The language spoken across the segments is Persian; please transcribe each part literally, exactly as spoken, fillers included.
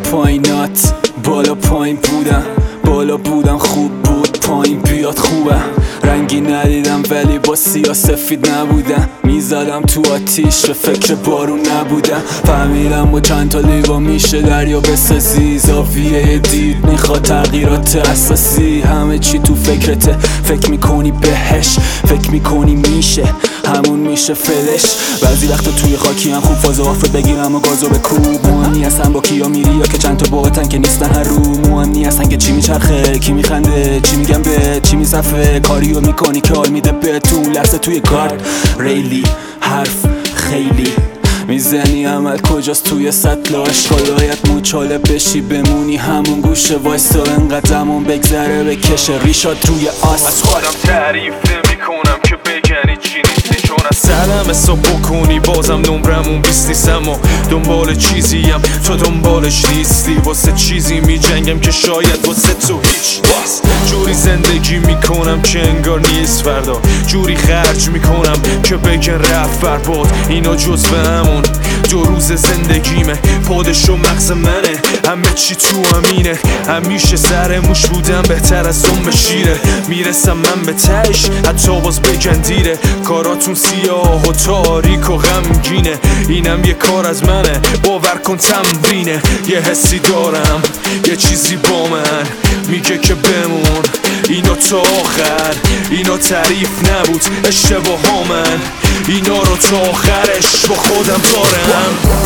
پایینات بالا پایین بودم، بالا بودم خوب بود، پایین بیاد خوبه. رنگی ندیدم ولی با سیاه سفید نبودم، میزدم تو آتیش و فکر بارون نبودم. فهمیدم با چند تا لیوا میشه دریا بسازی، زاویه دید میخواد تغییرات اساسی. همه چی تو فکرته، فکر میکنی بهش، فکر میکنی میشه همون میشه فلش. بعضی وقتا توی خاکی هم خوب فاز آفر بگیرم و گازو بکوب. مهم نی اصلا با کیا میری یا که چند تا باهاتن که نیستن هر رو. مهم نی اصلا که چی میچرخه، کی میخنده، چی میگم به چی میصفه. کاریو میکنی که حال میده به تو لحظه توی کار. ریلی حرف خیلی میزنی، عمل کجاست توی سطل اشکالایت. موچاله بشی بمونی همون گوشه وایستا، انقدرمون بگذره بکشه ریشات روی آس. از خودم تعریف نمی کنم که بگنی چی نیستی، چون از سلام حساب بکنی بازم نمرمون بیست نیست. اما دنبال چیزیم تو دنبالش نیستی، واسه چیزی می جنگم که شاید واسه تو هیچ نیست. جوری زندگی میکنم که انگار نیست فردا، جوری خرج میکنم که بگن رفت برباد. اینا جزو همون دو روز زندگیمه، پادش و مغز منه، همه چی تو همینه. همیشه سر موش بودم بهتر از اون بشیره، میرسم من به تش حتی باز بگن دیره. کاراتون سیاه و تاریک و غمگینه، اینم یه کار از منه باور کن تمرینه. یه حسی دارم یه چیزی با من میگه که بمون، اینا تا آخر، اینا تعریف نبود اشتباه ها من، اینا رو تا آخرش با خودم دارم.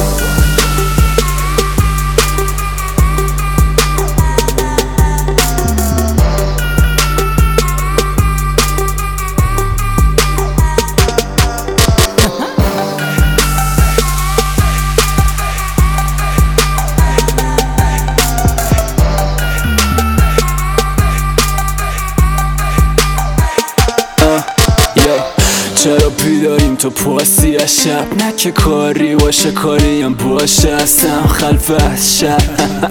چرا بیداریم تو پاسی از شب، نه که کاری باشه کاریم باشه، اصلا خلف از شب.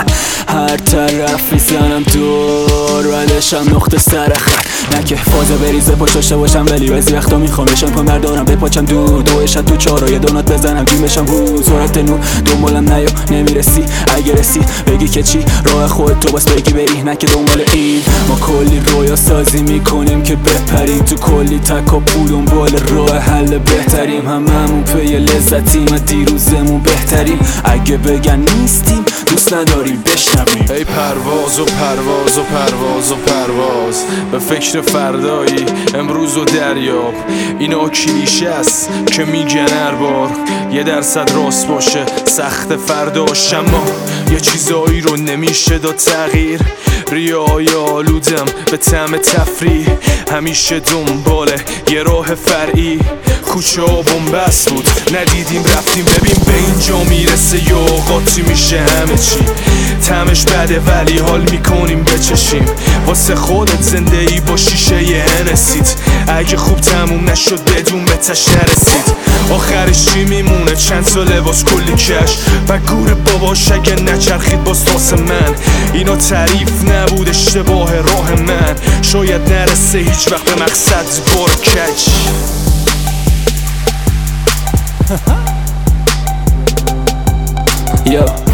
هر طرف میزنم دور ولشم نقطه سر خط، نه که فازه بریزه پشتاشه باشم ولی بعضی وقتا میخوام بشم پام بردارم بپاچم دو دو شب تو چارای دونات بزنم جیم بشم بود. سرعت نور دنبالم نیا نمیرسی، اگه رسی بگی که چی راه خود تو باس بگی بری، نه که دنبال این. ما کلی رویا سازی میکنیم که بپریم تو کلی تک و پول دنبال راه حل بهتریم. هممون پی لذتیم و دیروزمون بهتریم، اگه بگن نیستیم دوست نداریم بشنویم. ای پرواز و پرواز و پرواز و پرواز، به فکر فردایی امروز و دریاب. اینا کلیشه است که میگن هر بار یه درصد راست باشه سخت فرداش، اما یه چیزایی رو نمیشه داد تغییر. ریای آلودم به طعم تفریح، همیشه دنباله یه راه فرعی. کوچه ها بنبست بود ندیدیم رفتیم، ببین به اینجا میرسه یا قاطی میشه همه چی. طعمش بده ولی حال میکنیم بچشیم، واسه خودت زنده ای با شیشه یه هنسید. اگه خوب تموم نشد بدون به تش نرسید، آخرش چی میمونه چند ساله باز کلی کش و گور باباش اگه نچرخید باز تاس من. اینا تعریف نبود اشتباه راه من، شاید نرسه هیچ وقت به مقصد بار کج. Yo